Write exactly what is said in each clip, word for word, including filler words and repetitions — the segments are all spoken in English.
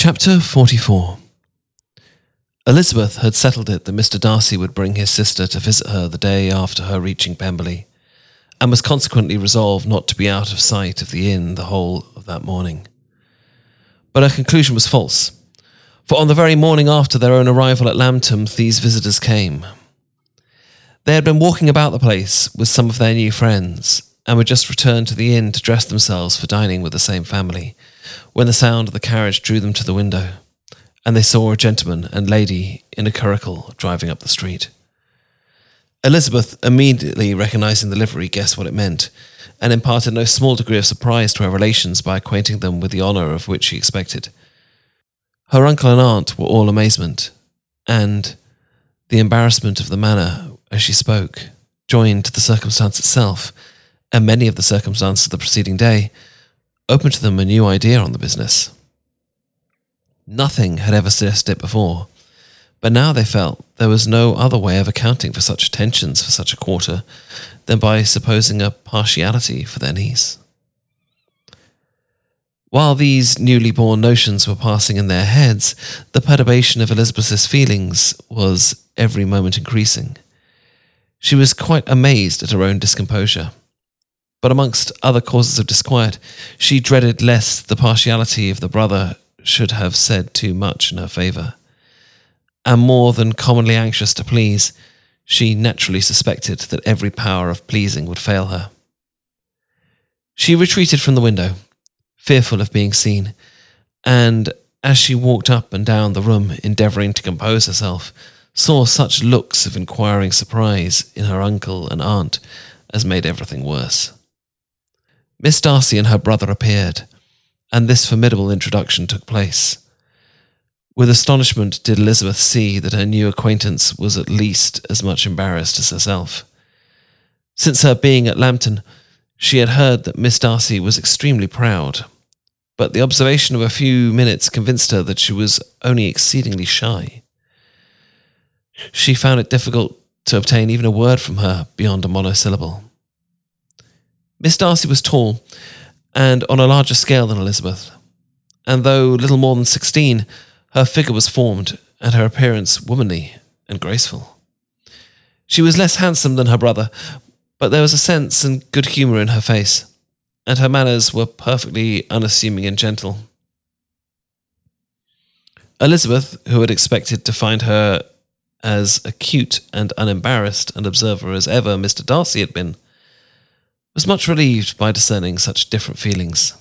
Chapter forty-four. Elizabeth had settled it that Mister Darcy would bring his sister to visit her the day after her reaching Pemberley, and was consequently resolved not to be out of sight of the inn the whole of that morning. But her conclusion was false, for on the very morning after their own arrival at Lambton, these visitors came. They had been walking about the place with some of their new friends, and were just returned to the inn to dress themselves for dining with the same family, when the sound of the carriage drew them to the window, and they saw a gentleman and lady in a curricle driving up the street. Elizabeth, immediately recognising the livery, guessed what it meant, and imparted no small degree of surprise to her relations by acquainting them with the honour of which she expected. Her uncle and aunt were all amazement, and the embarrassment of the manner as she spoke, joined to the circumstance itself, and many of the circumstances of the preceding day, opened to them a new idea on the business. Nothing had ever suggested it before, but now they felt there was no other way of accounting for such attentions for such a quarter than by supposing a partiality for their niece. While these newly born notions were passing in their heads, the perturbation of Elizabeth's feelings was every moment increasing. She was quite amazed at her own discomposure. But amongst other causes of disquiet, she dreaded lest the partiality of the brother should have said too much in her favour. And more than commonly anxious to please, she naturally suspected that every power of pleasing would fail her. She retreated from the window, fearful of being seen, and as she walked up and down the room endeavouring to compose herself, saw such looks of inquiring surprise in her uncle and aunt as made everything worse. Miss Darcy and her brother appeared, and this formidable introduction took place. With astonishment did Elizabeth see that her new acquaintance was at least as much embarrassed as herself. Since her being at Lambton, she had heard that Miss Darcy was extremely proud, but the observation of a few minutes convinced her that she was only exceedingly shy. She found it difficult to obtain even a word from her beyond a monosyllable. Miss Darcy was tall, and on a larger scale than Elizabeth, and though little more than sixteen, her figure was formed, and her appearance womanly and graceful. She was less handsome than her brother, but there was a sense and good humour in her face, and her manners were perfectly unassuming and gentle. Elizabeth, who had expected to find her as acute and unembarrassed an observer as ever Mister Darcy had been, was much relieved by discerning such different feelings.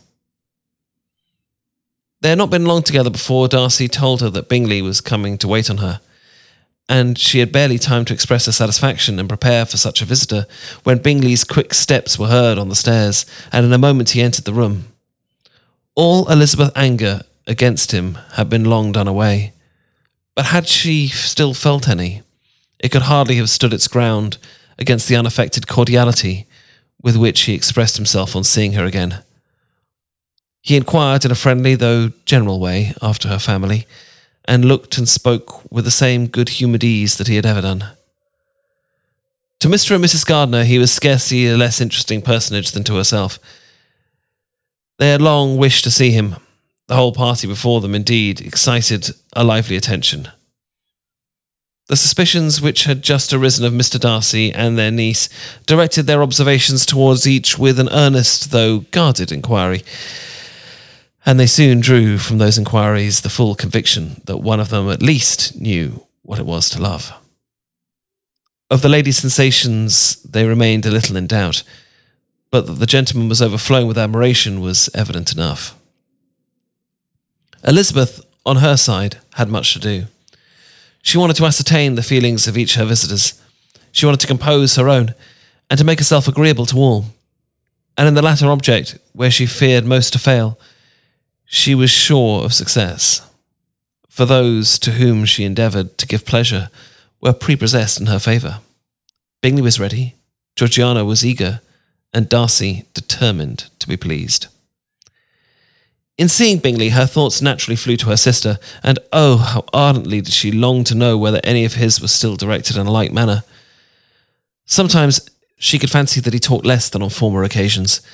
They had not been long together before Darcy told her that Bingley was coming to wait on her, and she had barely time to express her satisfaction and prepare for such a visitor when Bingley's quick steps were heard on the stairs, and in a moment he entered the room. All Elizabeth's anger against him had been long done away, but had she still felt any, it could hardly have stood its ground against the unaffected cordiality with which he expressed himself on seeing her again. He inquired in a friendly though general way after her family, and looked and spoke with the same good-humoured ease that he had ever done. To Mister and Missus Gardiner he was scarcely a less interesting personage than to herself. They had long wished to see him. The whole party before them, indeed, excited a lively attention. The suspicions which had just arisen of Mister Darcy and their niece directed their observations towards each with an earnest though guarded inquiry, and they soon drew from those inquiries the full conviction that one of them at least knew what it was to love. Of the lady's sensations they remained a little in doubt, but that the gentleman was overflowing with admiration was evident enough. Elizabeth, on her side, had much to do. She wanted to ascertain the feelings of each of her visitors. She wanted to compose her own, and to make herself agreeable to all. And in the latter object, where she feared most to fail, she was sure of success. For those to whom she endeavoured to give pleasure were prepossessed in her favour. Bingley was ready, Georgiana was eager, and Darcy determined to be pleased. In seeing Bingley, her thoughts naturally flew to her sister, and oh, how ardently did she long to know whether any of his was still directed in a like manner. Sometimes she could fancy that he talked less than on former occasions,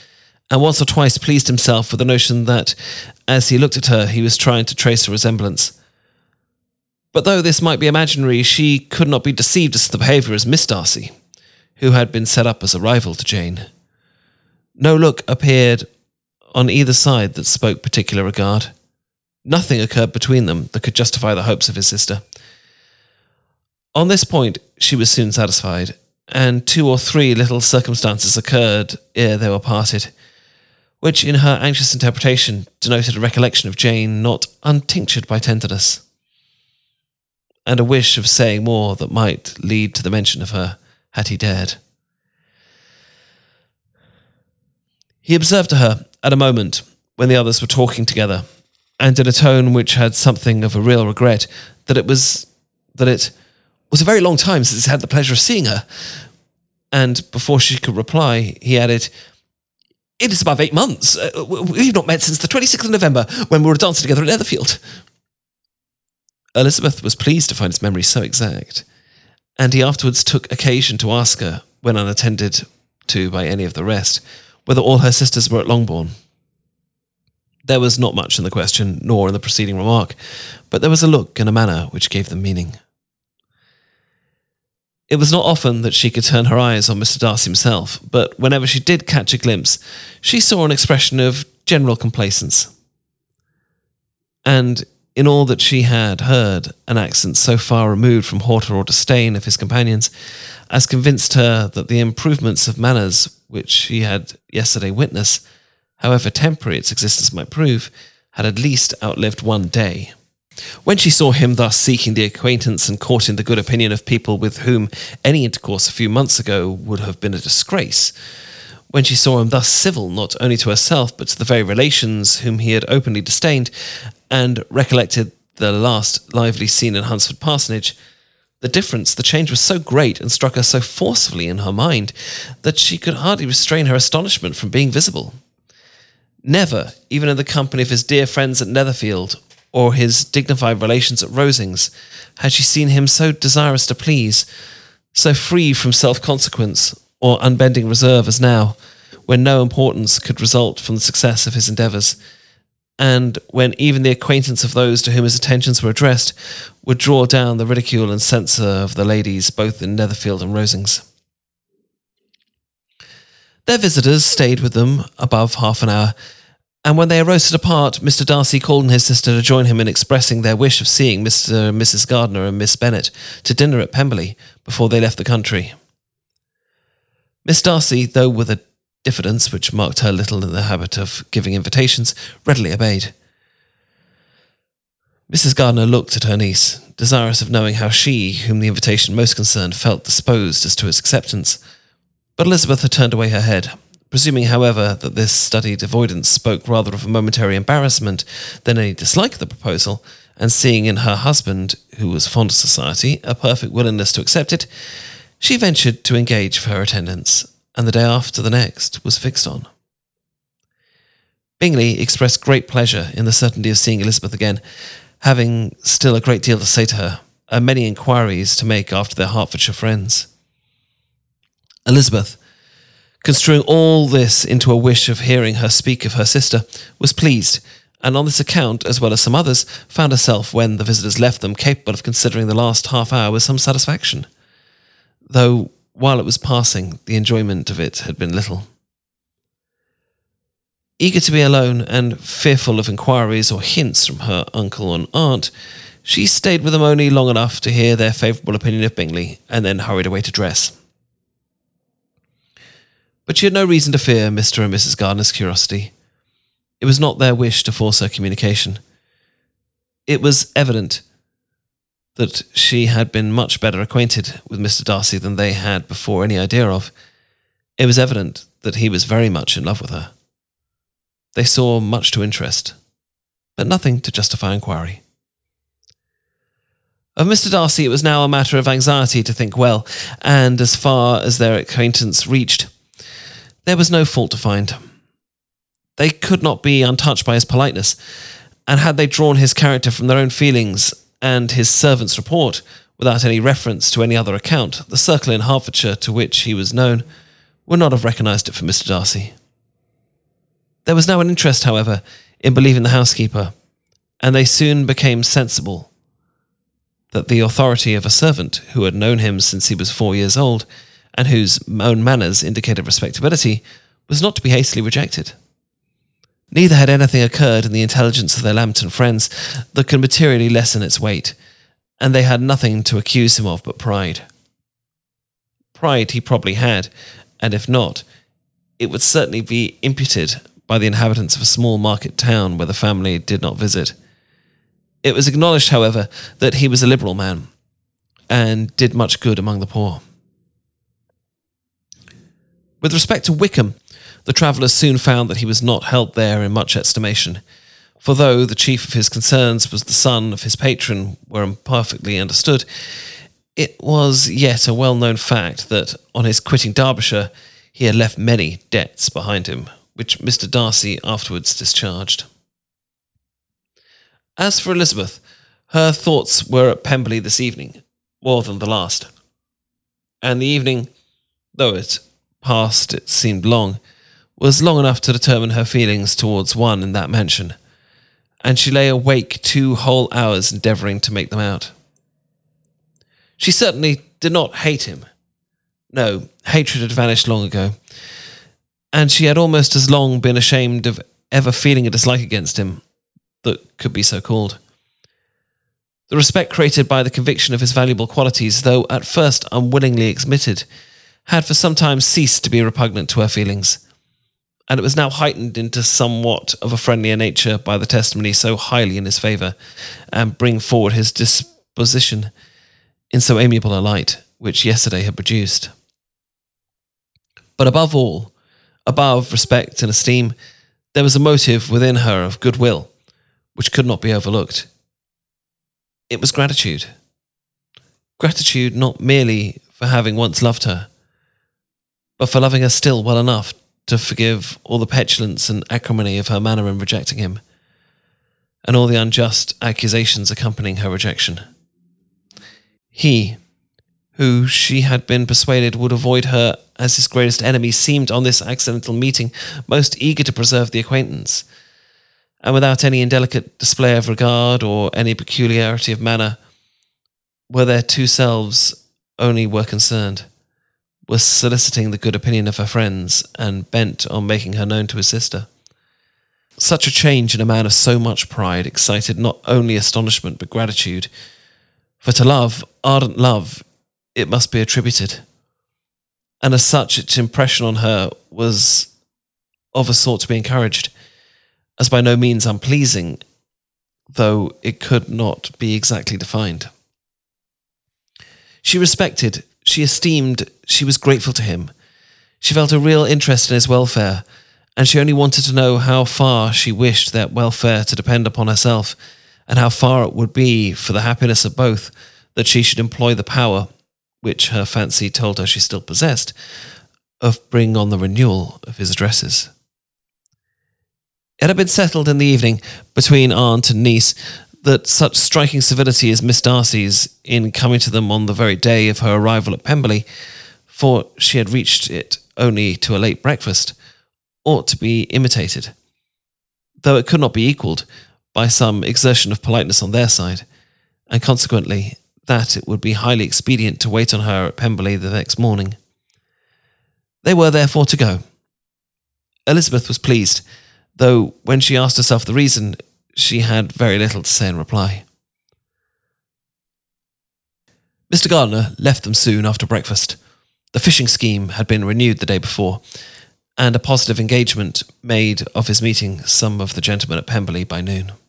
and once or twice pleased himself with the notion that, as he looked at her, he was trying to trace a resemblance. But though this might be imaginary, she could not be deceived as to the behaviour of Miss Darcy, who had been set up as a rival to Jane. No look appeared on either side that spoke particular regard. Nothing occurred between them that could justify the hopes of his sister. On this point she was soon satisfied, and two or three little circumstances occurred ere they were parted, which in her anxious interpretation denoted a recollection of Jane not untinctured by tenderness, and a wish of saying more that might lead to the mention of her, had he dared. He observed to her, at a moment when the others were talking together, and in a tone which had something of a real regret, that it was that it was a very long time since he had the pleasure of seeing her. And before she could reply, he added, "It is above eight months. Uh, we've not met since the twenty-sixth of November, when we were dancing together at Netherfield." Elizabeth was pleased to find his memory so exact, and he afterwards took occasion to ask her, when unattended to by any of the rest, whether all her sisters were at Longbourn. There was not much in the question, nor in the preceding remark, but there was a look and a manner which gave them meaning. It was not often that she could turn her eyes on Mister Darcy himself, but whenever she did catch a glimpse, she saw an expression of general complacence. And in all that she had heard, an accent so far removed from hauteur or disdain of his companions, as convinced her that the improvements of manners which she had yesterday witnessed, however temporary its existence might prove, had at least outlived one day. When she saw him thus seeking the acquaintance and courting the good opinion of people with whom any intercourse a few months ago would have been a disgrace, when she saw him thus civil not only to herself but to the very relations whom he had openly disdained, and recollected the last lively scene in Hunsford Parsonage, the difference, the change was so great and struck her so forcibly in her mind that she could hardly restrain her astonishment from being visible. Never, even in the company of his dear friends at Netherfield, or his dignified relations at Rosings, had she seen him so desirous to please, so free from self-consequence or unbending reserve as now, when no importance could result from the success of his endeavours, and when even the acquaintance of those to whom his attentions were addressed would draw down the ridicule and censure of the ladies both in Netherfield and Rosings. Their visitors stayed with them above half an hour, and when they arose to depart, Mister Darcy called on his sister to join him in expressing their wish of seeing Mister and Missus Gardiner and Miss Bennet to dinner at Pemberley before they left the country. Miss Darcy, though with a diffidence which marked her little in the habit of giving invitations, readily obeyed. Missus Gardiner looked at her niece, desirous of knowing how she, whom the invitation most concerned, felt disposed as to its acceptance, but Elizabeth had turned away her head, presuming, however, that this studied avoidance spoke rather of a momentary embarrassment than any dislike of the proposal, and seeing in her husband, who was fond of society, a perfect willingness to accept it, she ventured to engage for her attendance, and the day after the next was fixed on. Bingley expressed great pleasure in the certainty of seeing Elizabeth again, having still a great deal to say to her, and many inquiries to make after their Hertfordshire friends. Elizabeth, construing all this into a wish of hearing her speak of her sister, was pleased, and on this account, as well as some others, found herself, when the visitors left them, capable of considering the last half hour with some satisfaction, though while it was passing, the enjoyment of it had been little. Eager to be alone, and fearful of inquiries or hints from her uncle and aunt, she stayed with them only long enough to hear their favourable opinion of Bingley, and then hurried away to dress. But she had no reason to fear Mister and Missus Gardiner's curiosity. It was not their wish to force her communication. It was evident that she had been much better acquainted with Mister Darcy than they had before any idea of. It was evident that he was very much in love with her. They saw much to interest, but nothing to justify inquiry. Of Mister Darcy it was now a matter of anxiety to think well, and as far as their acquaintance reached, there was no fault to find. They could not be untouched by his politeness, and had they drawn his character from their own feelings and his servant's report, without any reference to any other account, the circle in Hertfordshire to which he was known would not have recognised it for Mister Darcy. There was now an interest, however, in believing the housekeeper, and they soon became sensible that the authority of a servant who had known him since he was four years old, and whose own manners indicated respectability, was not to be hastily rejected. Neither had anything occurred in the intelligence of their Lambton friends that could materially lessen its weight, and they had nothing to accuse him of but pride. Pride he probably had, and if not, it would certainly be imputed by the inhabitants of a small market town where the family did not visit. It was acknowledged, however, that he was a liberal man, and did much good among the poor. With respect to Wickham, the travellers soon found that he was not held there in much estimation, for though the chief of his concerns was the son of his patron were imperfectly understood, it was yet a well-known fact that, on his quitting Derbyshire, he had left many debts behind him, which Mister Darcy afterwards discharged. As for Elizabeth, her thoughts were at Pemberley this evening, more than the last. And the evening, though it passed it seemed long, was long enough to determine her feelings towards one in that mansion, and she lay awake two whole hours endeavouring to make them out. She certainly did not hate him. No, hatred had vanished long ago, and she had almost as long been ashamed of ever feeling a dislike against him that could be so called. The respect created by the conviction of his valuable qualities, though at first unwillingly admitted, had for some time ceased to be repugnant to her feelings, and it was now heightened into somewhat of a friendlier nature by the testimony so highly in his favour, and bring forward his disposition in so amiable a light, which yesterday had produced. But above all, above respect and esteem, there was a motive within her of goodwill, which could not be overlooked. It was gratitude. Gratitude not merely for having once loved her, but for loving her still well enough to forgive all the petulance and acrimony of her manner in rejecting him, and all the unjust accusations accompanying her rejection. He, who she had been persuaded would avoid her as his greatest enemy, seemed on this accidental meeting most eager to preserve the acquaintance, and without any indelicate display of regard or any peculiarity of manner, where their two selves only were concerned, was soliciting the good opinion of her friends, and bent on making her known to his sister. Such a change in a man of so much pride excited not only astonishment but gratitude, for to love, ardent love, it must be attributed, and as such its impression on her was of a sort to be encouraged, as by no means unpleasing, though it could not be exactly defined. She respected, she esteemed, she was grateful to him. She felt a real interest in his welfare, and she only wanted to know how far she wished that welfare to depend upon herself, and how far it would be for the happiness of both that she should employ the power, which her fancy told her she still possessed, of bringing on the renewal of his addresses. It had been settled in the evening between aunt and niece that such striking civility as Miss Darcy's in coming to them on the very day of her arrival at Pemberley, for she had reached it only to a late breakfast, ought to be imitated, though it could not be equalled by some exertion of politeness on their side, and consequently that it would be highly expedient to wait on her at Pemberley the next morning. They were therefore to go. Elizabeth was pleased, though when she asked herself the reason, she had very little to say in reply. Mister Gardiner left them soon after breakfast. The fishing scheme had been renewed the day before, and a positive engagement made of his meeting some of the gentlemen at Pemberley by noon.